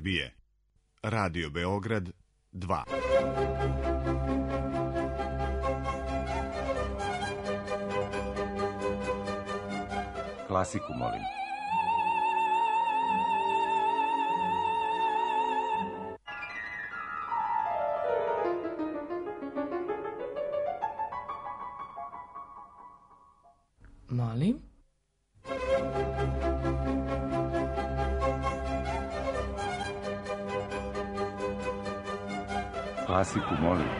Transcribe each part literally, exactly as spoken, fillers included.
Srbije. Radio Beograd dva. Klasiku molim. Molim. Klasiku molim.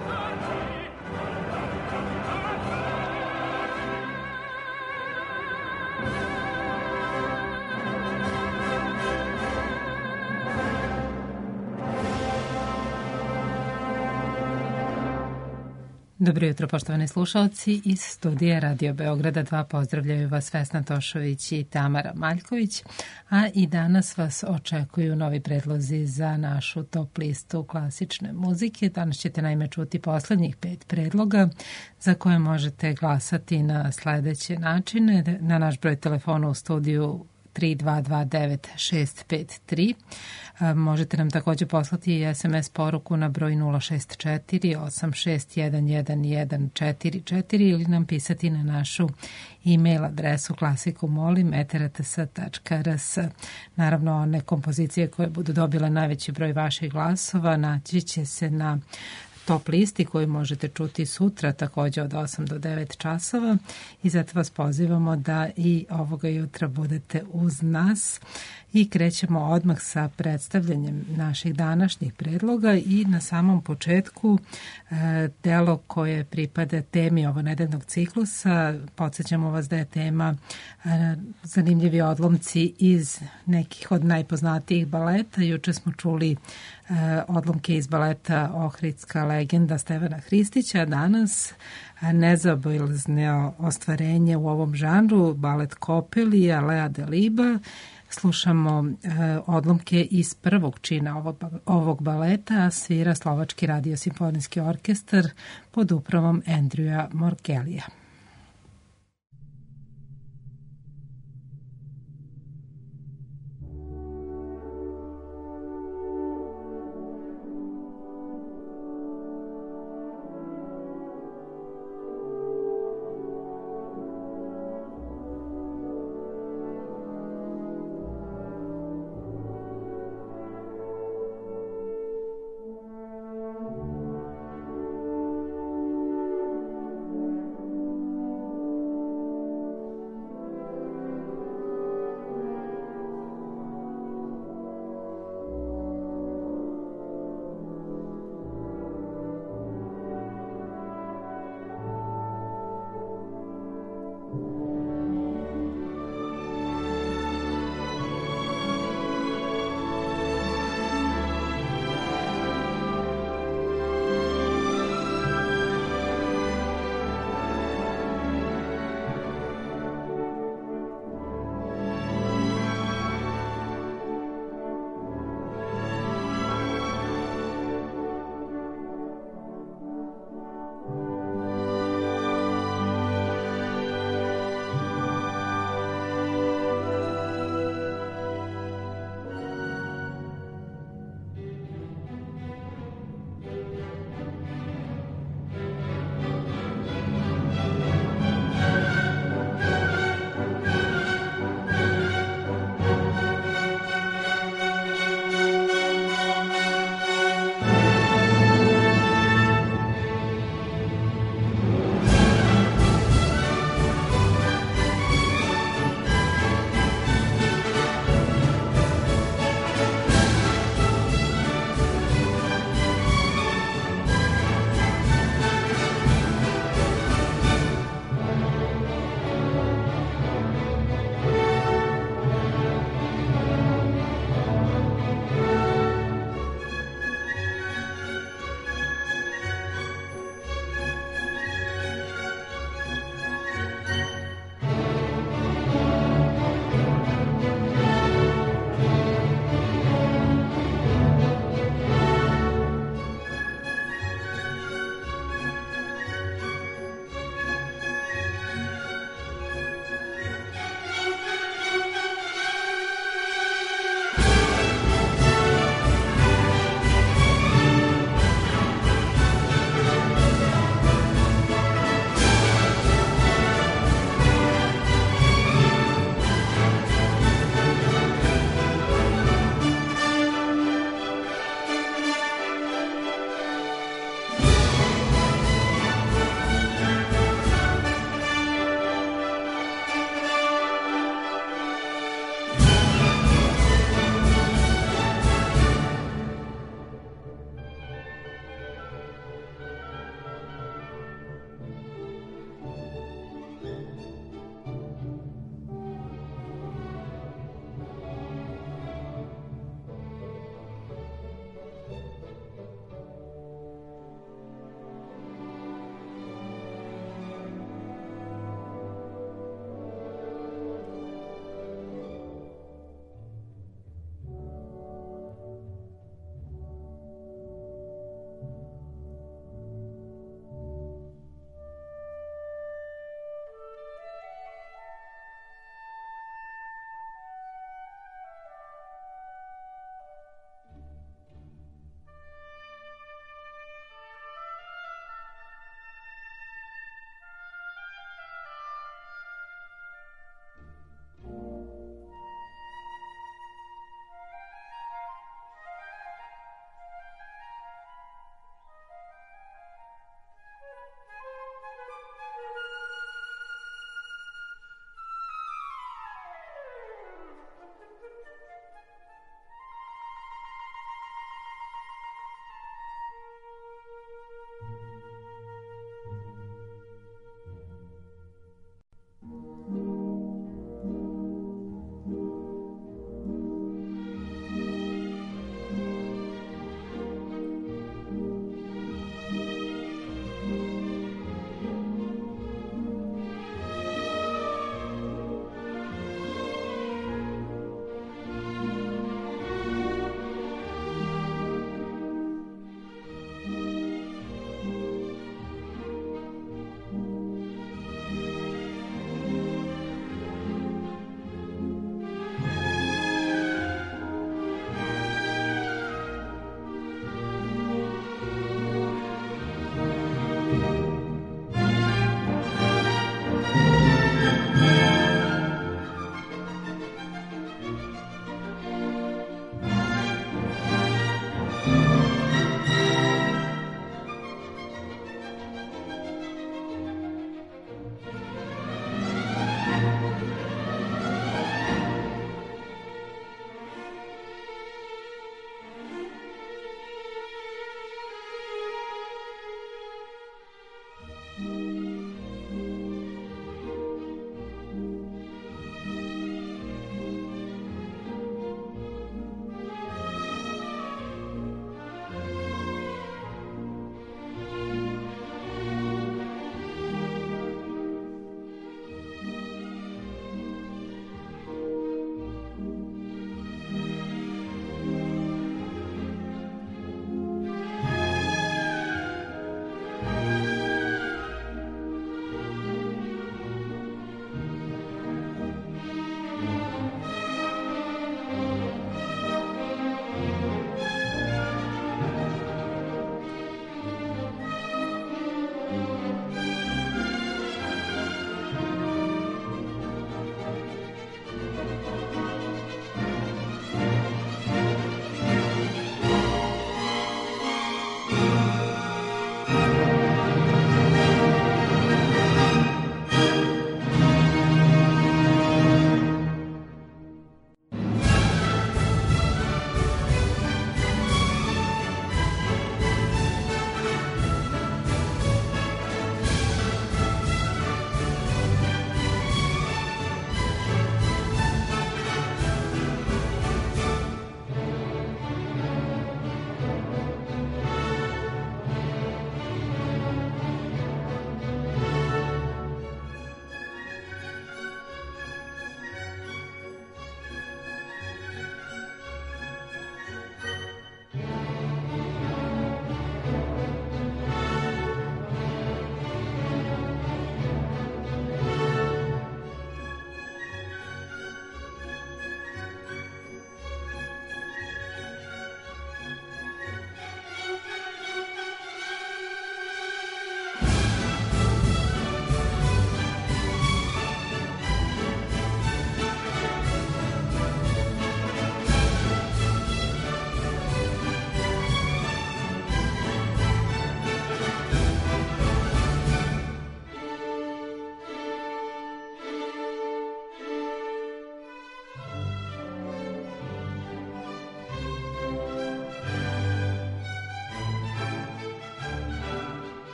Dobro jutro, poštovani slušalci. Iz studija Radio Beograda dva pozdravljaju vas Vesna Tošović i Tamara Maljković, a i danas vas očekuju novi predlozi za našu top listu klasične muzike. Danas ćete naime čuti poslednjih pet predloga za koje možete glasati na sledeće načine. Na naš broj telefona u studiju tri dva dva devet šest pet tri. Možete nam takođe poslati i es em es poruku na broj nula šest četiri osam šest jedan jedan jedan četiri četiri ili nam pisati na našu e-mail adresu klasikumolim et er te es tačka er es. Naravno, one kompozicije koje budu dobile najveći broj vaših glasova naći će se na top listi koju možete čuti sutra takođe od osam do devet časova i zato vas pozivamo da i ovoga jutra budete uz nas i krećemo odmah sa predstavljanjem naših današnjih predloga i na samom početku e, delo koje pripada temi ovonedeljnog ciklusa. Podsjećamo vas da je tema e, zanimljivi odlomci iz nekih od najpoznatijih baleta. Juče smo čuli e, odlomke iz baleta Ohridska legenda Stevana Hristića, a danas nezaobilazno ostvarenje u ovom žanru, balet Kopelija Lea Deliba. Slušamo e, odlomke iz prvog čina ovog, ovog baleta, svira Slovački radio-simfonijski orkestar pod upravom Andrewa Morkelija.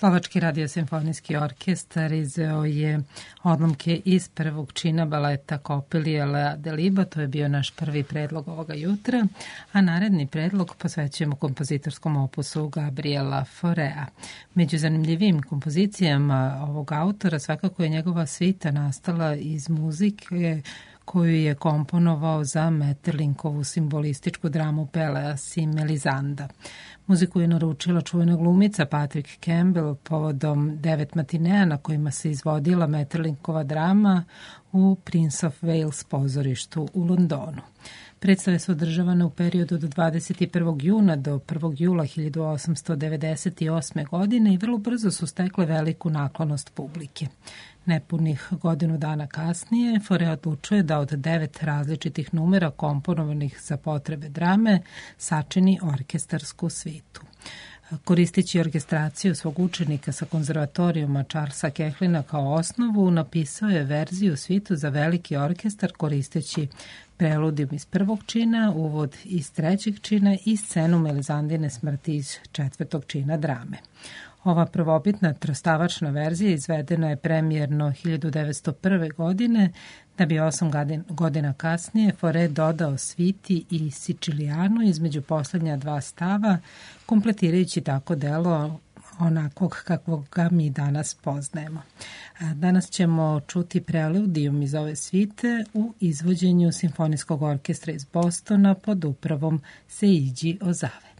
Slovački radio-simfonijski orkestar izveo je odlomke iz prvog čina baleta Coppelia La Deliba, to je bio naš prvi predlog ovoga jutra, a naredni predlog posvećujemo kompozitorskom opusu Gabriela Faurea. Među zanimljivim kompozicijama ovog autora svakako je njegova svita nastala iz muzike koju je komponovao za Maeterlinkovu simbolističku dramu Peleas i Melisanda. Muziku je naručila čuvena glumica Patrick Campbell povodom devet matinea na kojima se izvodila Maeterlinkova drama u Prince of Wales pozorištu u Londonu. Predstave su održavane u periodu od dvadeset prvog juna do prvog jula hiljadu osamsto devedeset osme. godine i vrlo brzo su stekle veliku naklonost publike. Nepunih godinu dana kasnije, Fauré odlučuje da od devet različitih numera komponovanih za potrebe drame sačini orkestarsku svitu. Koristeći orkestraciju svog učenika sa konzervatorijuma Charlesa Kechlina kao osnovu, napisao je verziju svitu za veliki orkestar koristeći preludijum iz prvog čina, uvod iz trećeg čina i scenu Melisandine smrti iz četvrtog čina drame. Ova prvobitna trostavačna verzija izvedena je premijerno hiljadu devetsto prve. godine, da bi osam godina kasnije Fauré dodao sviti i Siciliano između poslednja dva stava, kompletirajući tako delo onakvog kakvog ga mi danas poznajemo. Danas ćemo čuti preludijum iz ove svite u izvođenju Simfonijskog orkestra iz Bostona pod upravom Seiji Ozawe.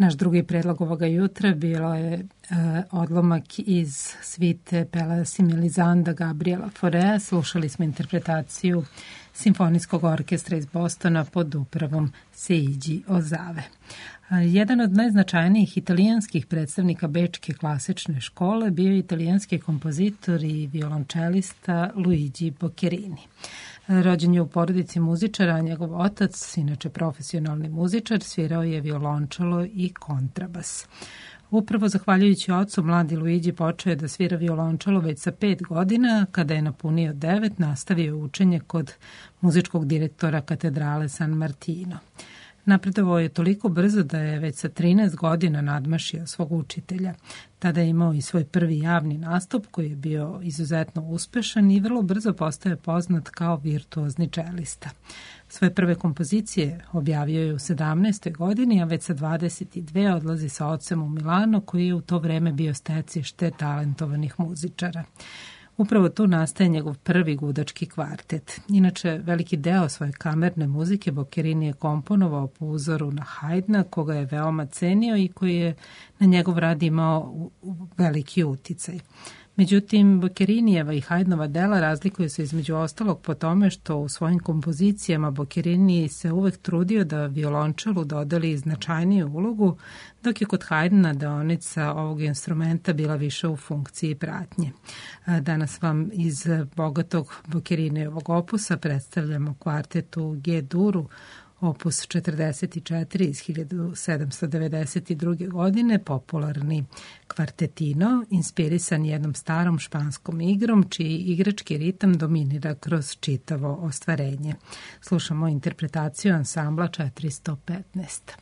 Naš drugi predlog ovoga jutra bilo je e, odlomak iz svite Pelléas i Mélisande Gabriela Faurea. Slušali smo interpretaciju Simfonijskog orkestra iz Bostona pod upravom Seiji Ozawe. Jedan od najznačajnijih italijanskih predstavnika bečke klasične škole bio je italijanski kompozitor i violončelista Luigi Boccherini. Rođen je u porodici muzičara, a njegov otac, inače profesionalni muzičar, svirao je violončelo i kontrabas. Upravo zahvaljujući ocu, mladi Luigi počeo je da svira violončelo već sa pet godina. Kada je napunio devet, nastavio učenje kod muzičkog direktora katedrale San Martino. Napredovao je toliko brzo da je već sa trinaest godina nadmašio svog učitelja. Tada je imao i svoj prvi javni nastup koji je bio izuzetno uspešan i vrlo brzo postaje poznat kao virtuozni čelista. Svoje prve kompozicije objavio je u sedamnaestoj godini, a već sa dvadeset dve odlazi sa ocem u Milano, koji je u to vreme bio stecište talentovanih muzičara. Upravo tu nastaje njegov prvi gudački kvartet. Inače, veliki deo svoje kamerne muzike Boccherini je komponovao po uzoru na Haydna, koga je veoma cenio i koji je na njegov rad imao veliki uticaj. Međutim, Boccerinijeva i Haydnova dela razlikuju se između ostalog po tome što u svojim kompozicijama Boccherini se uvek trudio da violončelu dodeli značajniju ulogu, dok je kod Haydna deonica ovog instrumenta bila više u funkciji pratnje. Danas vam iz bogatog Boccerinijevog opusa predstavljamo kvartetu G-duru, opus četrdeset četiri iz hiljadu sedamsto devedeset druge. godine, popularni kvartetino, inspirisan jednom starom španskom igrom, čiji igrački ritam dominira kroz čitavo ostvarenje. Slušamo interpretaciju ansambla četiristo petnaest.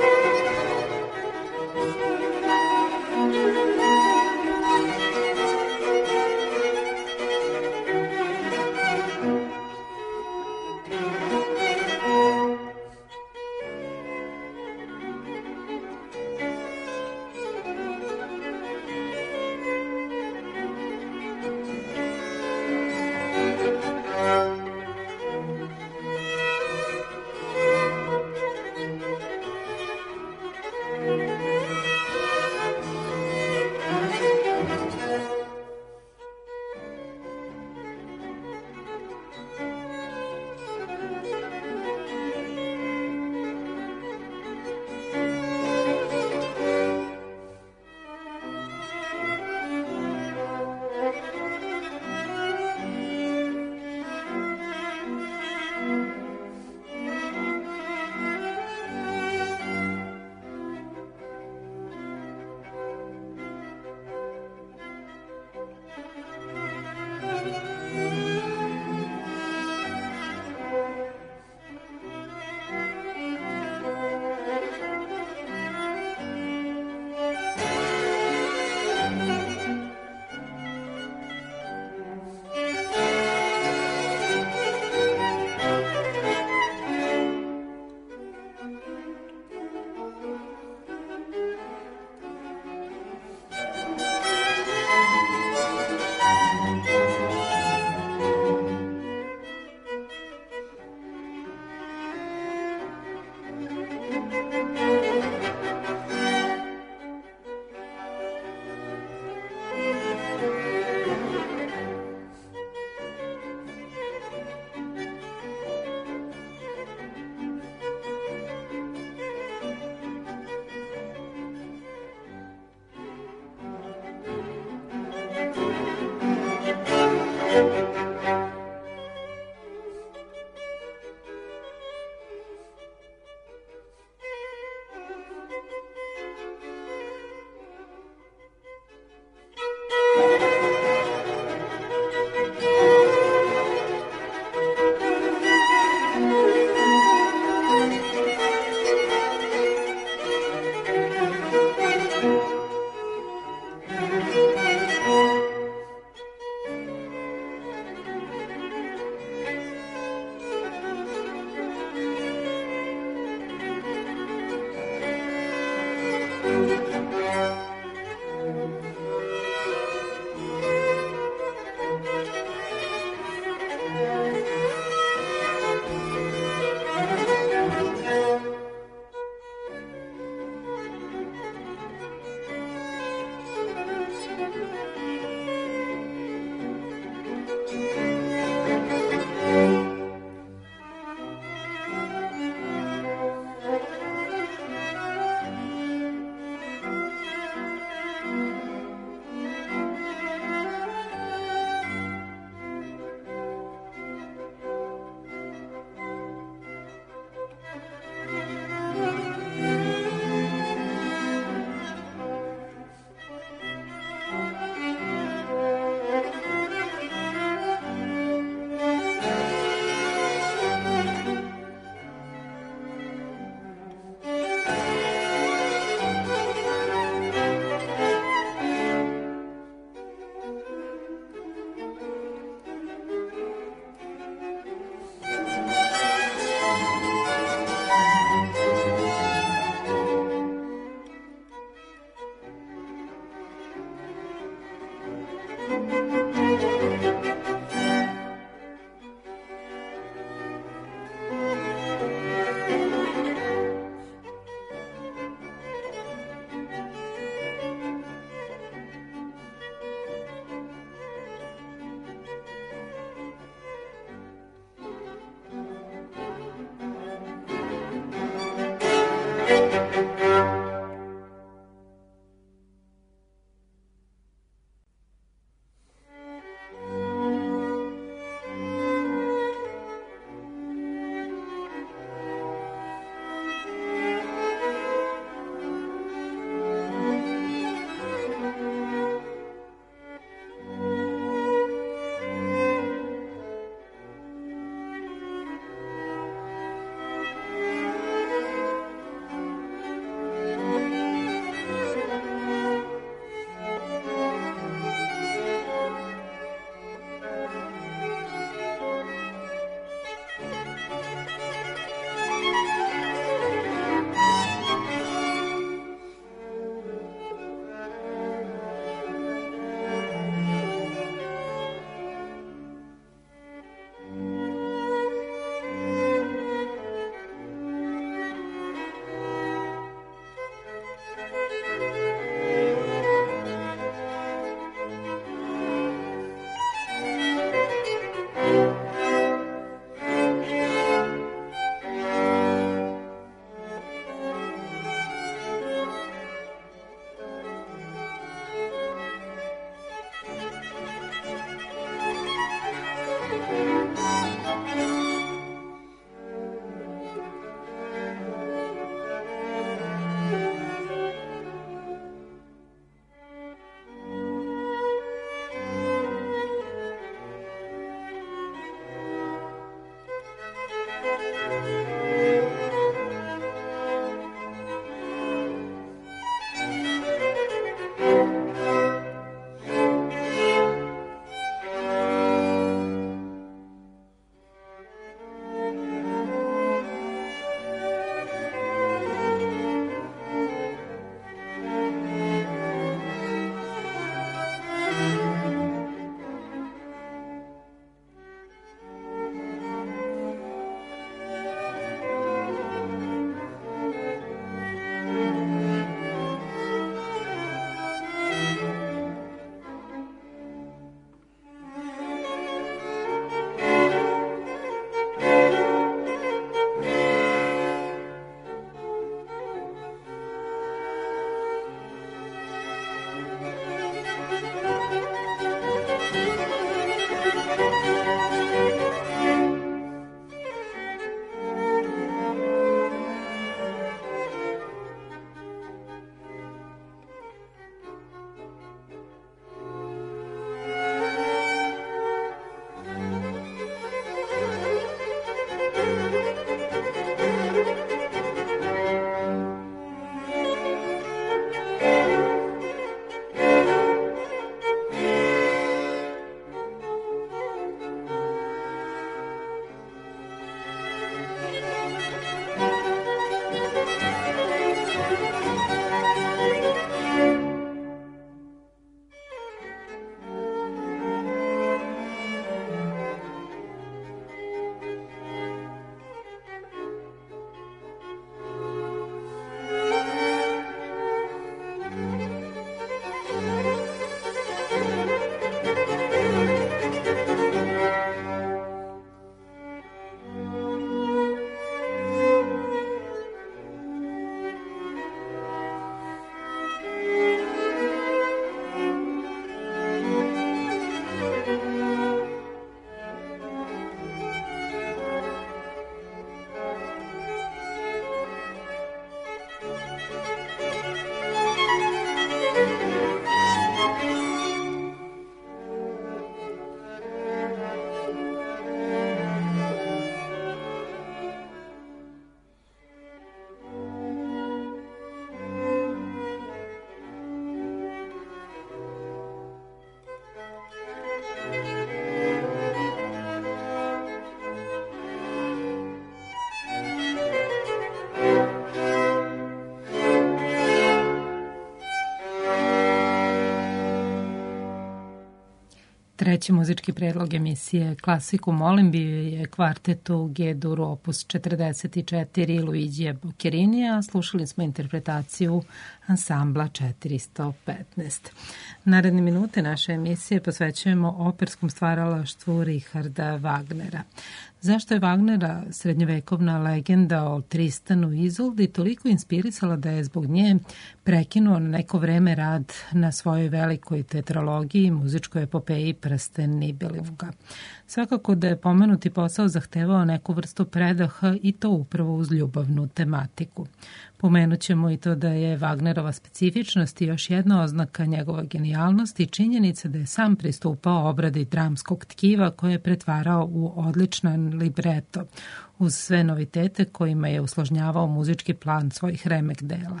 Treći muzički predlog emisije Klasiku molim bio je kvartet u G-duru opus četrdeset četiri Luigija Boccherinija, a slušali smo interpretaciju ansambla četiristo petnaest. Naredne minute naše emisije posvećujemo operskom stvaralaštvu Richarda Wagnera. Zašto je Wagnera srednjovekovna legenda o Tristanu i Izoldi toliko inspirisala da je zbog nje prekinuo na neko vreme rad na svojoj velikoj tetralogiji, muzičkoj epopeji Prsten Nibelunga? Svakako da je pomenuti posao zahtevao neku vrstu predaha i to upravo uz ljubavnu tematiku. Pomenut ćemo i to da je Wagnerova specifičnost i još jedna oznaka njegova genijalnosti i činjenica da je sam pristupao obradi dramskog tkiva koje je pretvarao u odličan libreto uz sve novitete kojima je usložnjavao muzički plan svojih remek dela.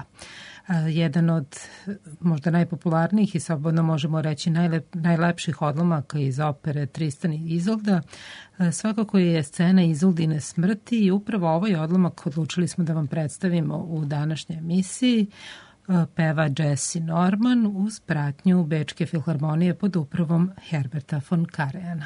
Jedan od možda najpopularnijih i slobodno možemo reći najlep, najlepših odlomaka iz opere Tristan i Izolda svakako je scena Izoldine smrti i upravo ovaj odlomak odlučili smo da vam predstavimo u današnjoj emisiji. Peva Jesse Norman uz pratnju Bečke filharmonije pod upravom Herberta von Karajanna.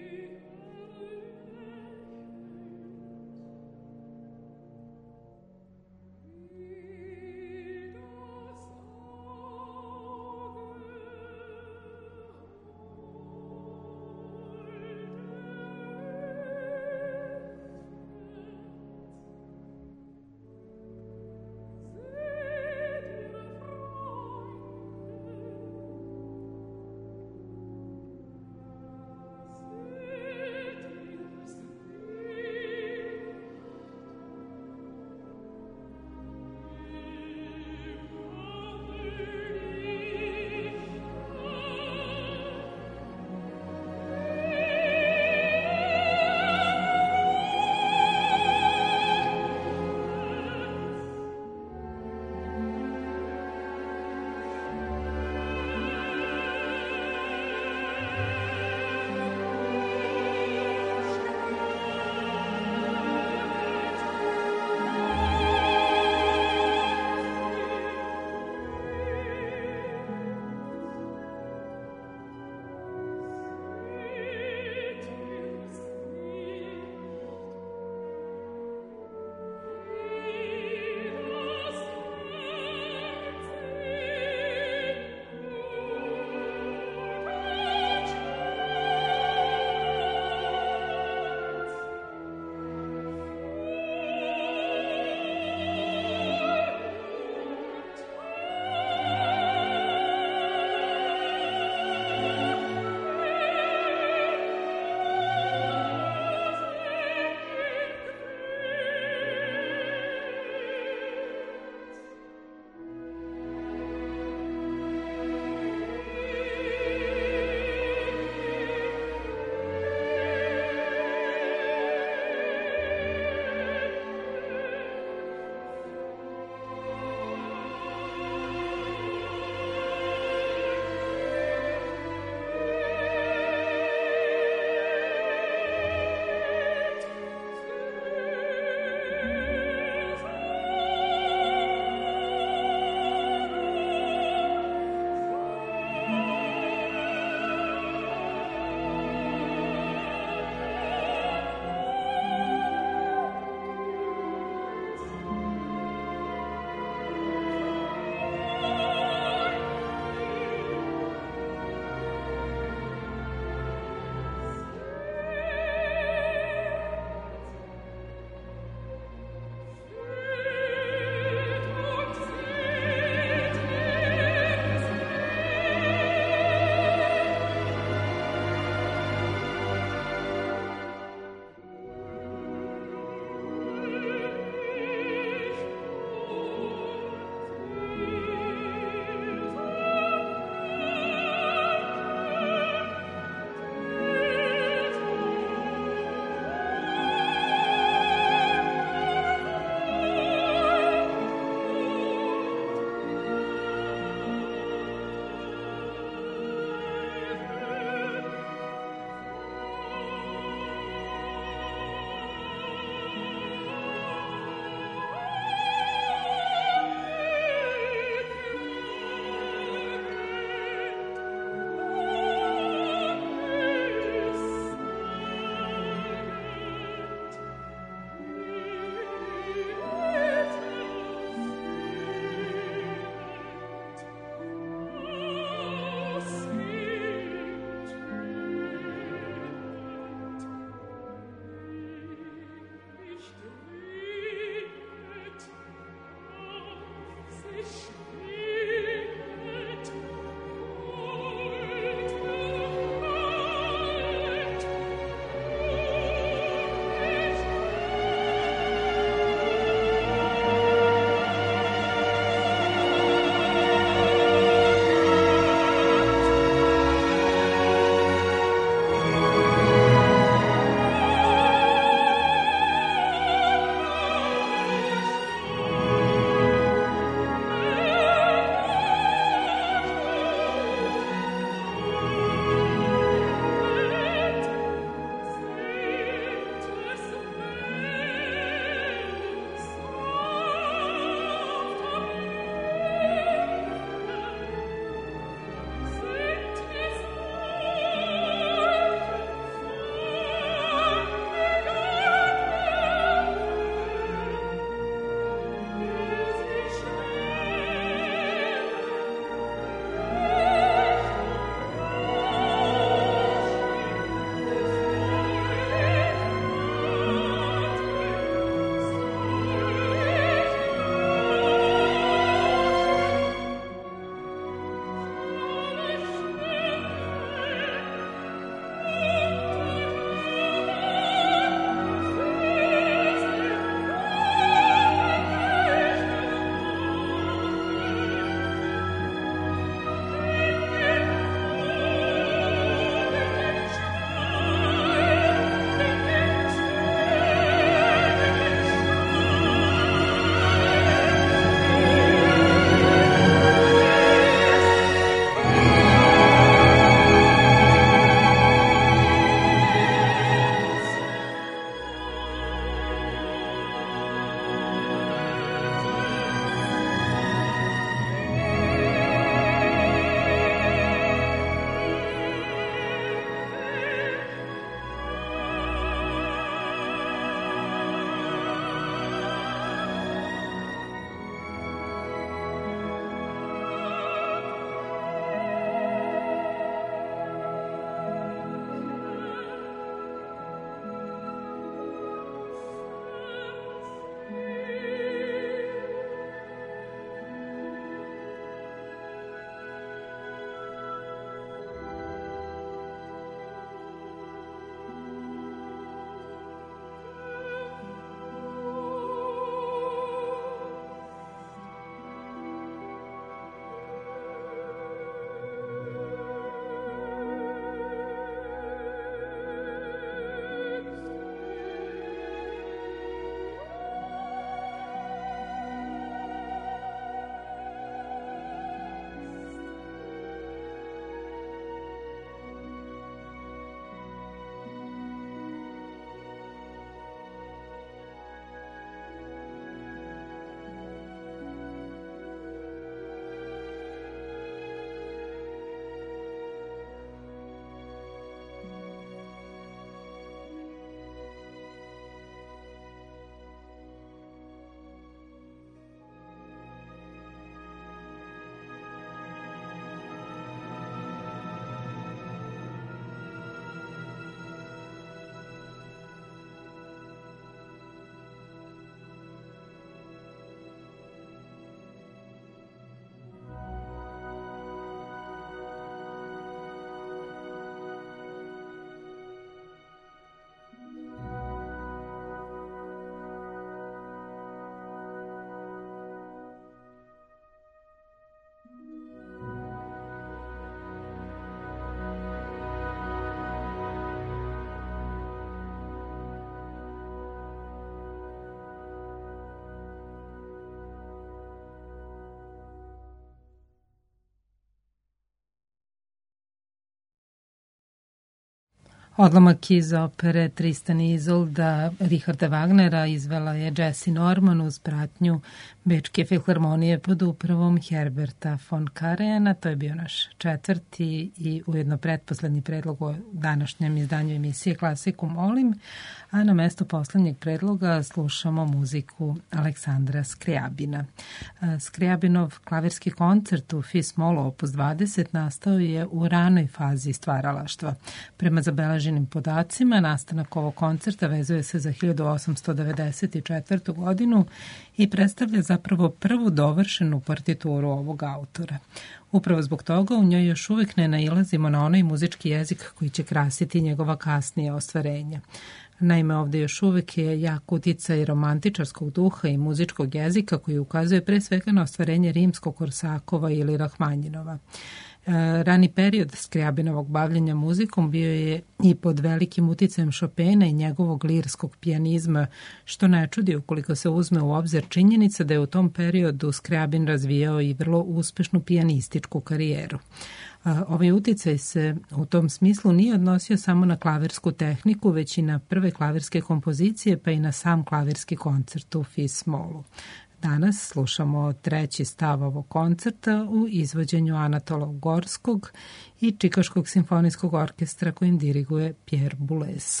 Odlomak iz opere Tristan i Izolda Richarda Wagnera izvela je Jessie Norman uz pratnju Bečke filharmonije pod upravom Herberta von Karajanna. To je bio naš četvrti i ujedno pretposlednji predlog u današnjem izdanju emisije Klasiku molim, a na mesto poslednjeg predloga slušamo muziku Aleksandra Skriabina. Skriabinov klavirski koncert u Fis molu opus dvadeset nastao je u ranoj fazi stvaralaštva. Prema zabeleženim podacima, nastanak ovog koncerta vezuje se za hiljadu osamsto devedeset četvrtu. godinu i predstavlja zapravo prvu dovršenu partituru ovog autora. Upravo zbog toga u njoj još uvijek ne nailazimo na onaj muzički jezik koji će krasiti njegova kasnije ostvarenja. Naime, ovdje još uvijek je jak uticaj romantičarskog duha i muzičkog jezika koji ukazuje pre svega na ostvarenje rimskog Korsakova ili Rahmanjinova. Rani period Skriabinovog bavljenja muzikom bio je i pod velikim uticajem Chopina i njegovog lirskog pijanizma, što ne čudi ukoliko se uzme u obzir činjenica da je u tom periodu Skriabin razvijao i vrlo uspešnu pijanističku karijeru. Ovaj uticaj se u tom smislu nije odnosio samo na klavirsku tehniku, već i na prve klavirske kompozicije, pa i na sam klavirski koncert u Fis molu. Danas slušamo treći stav ovog koncerta u izvođenju Anatola Ugorskog i Čikaškog simfonijskog orkestra kojim diriguje Pierre Boulez.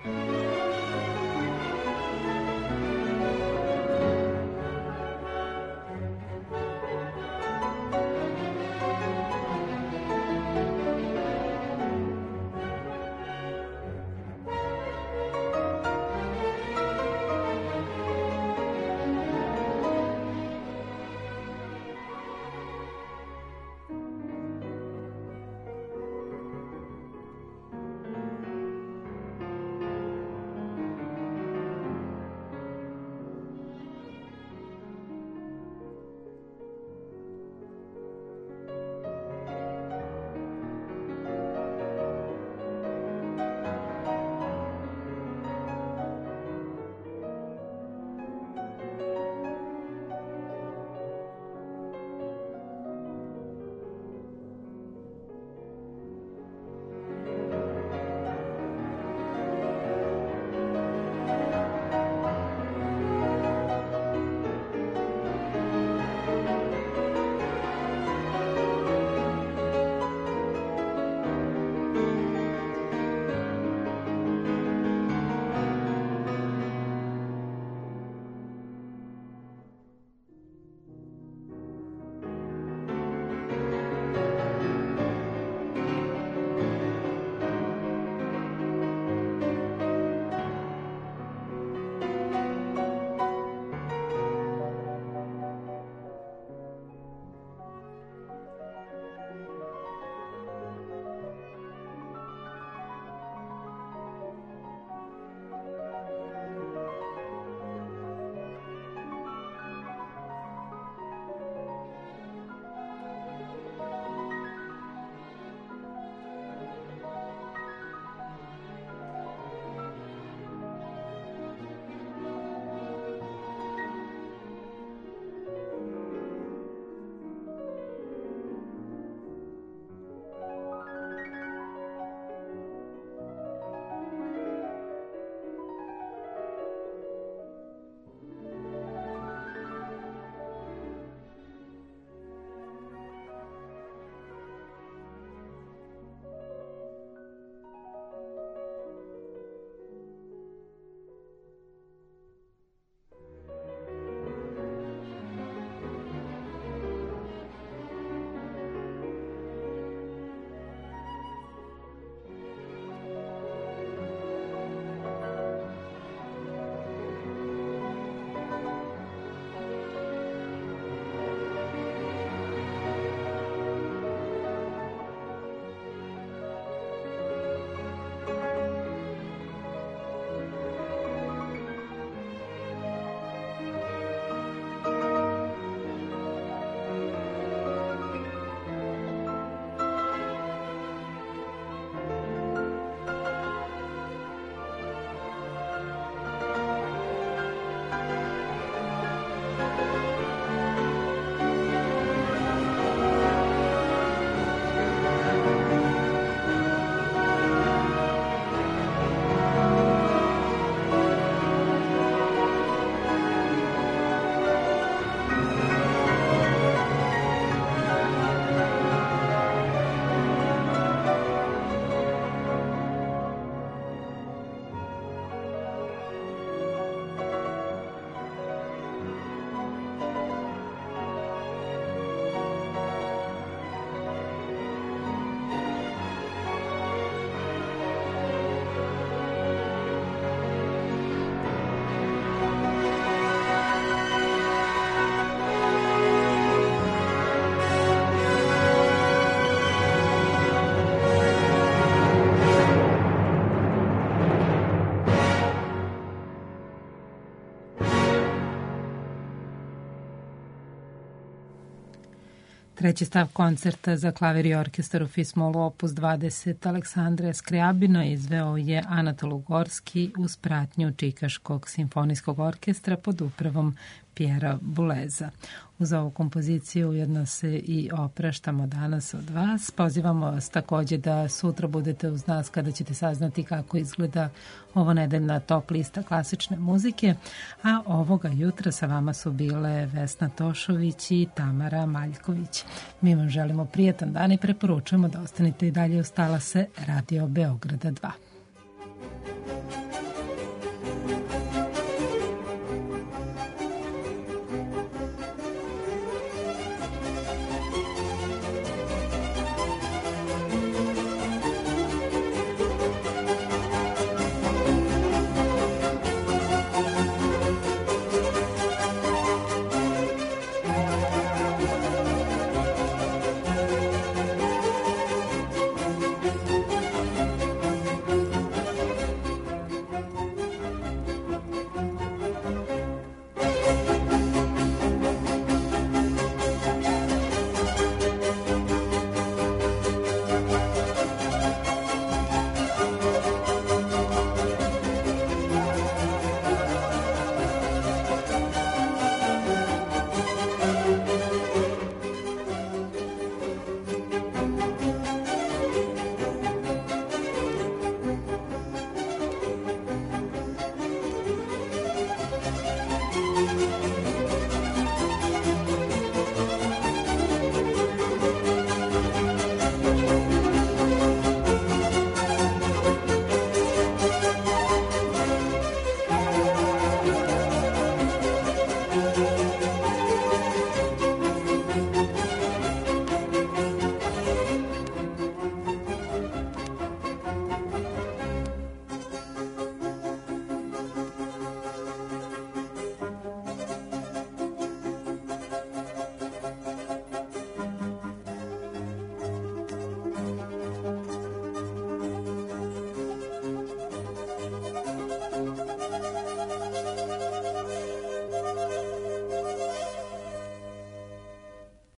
Treći stav koncerta za klavir i orkestar u Fis-molu opus dvadeset Aleksandra Skriabina izveo je Anatol Ugorski uz pratnju Čikaškog simfonijskog orkestra pod upravom Pjera Buleza. Uz ovu kompoziciju ujedno se i opraštamo danas od vas. Pozivamo vas također da sutra budete uz nas kada ćete saznati kako izgleda ovo nedeljna top lista klasične muzike, a ovoga jutra sa vama su bile Vesna Tošović i Tamara Maljković. Mi vam želimo prijetan dan i preporučujemo da ostanete i dalje uz talase Radio Beograda dva.